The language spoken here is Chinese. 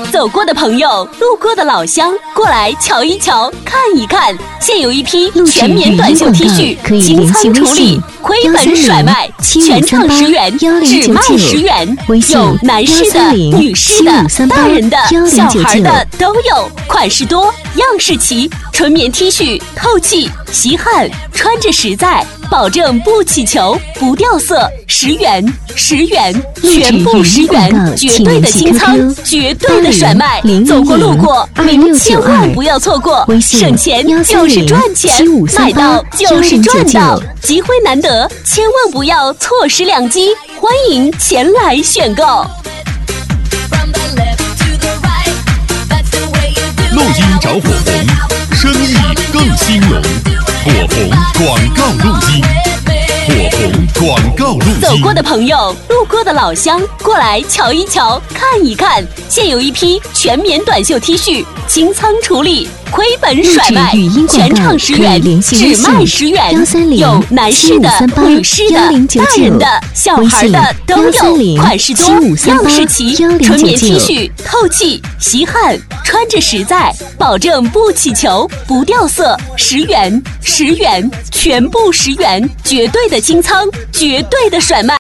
走过的朋友，路过的老乡，过来瞧一瞧，看一看。现有一批全棉短袖 T 恤，清仓处理，亏本甩卖，全场10元，只卖10元。有男士的、女士的、大人的、小孩的都有，款式多，样式齐。纯棉 T 恤透气、吸汗，穿着实在，保证不起球、不掉色。10元，10元，全部10元，绝对的清仓，绝对的甩卖。走过路过，你们千万不要错过，省钱就是赚钱，买到就是赚到，机会难得，千万不要错失良机，欢迎前来选购。 录音找火红，生意更兴隆。火红广告录音，火红广告录音。 走过的朋友，路过的老乡，过来瞧一瞧，看一看。现有一批全棉短袖 T 恤，清仓处理，亏本甩卖，全场10元，只卖10元。有男士的、女士的、大人的、小孩的都有，款式多，样式齐。纯棉 T 恤透气、吸汗，穿着实在，保证不起球、不掉色。10元，10元，全部10元，绝对的清仓，绝对的甩卖。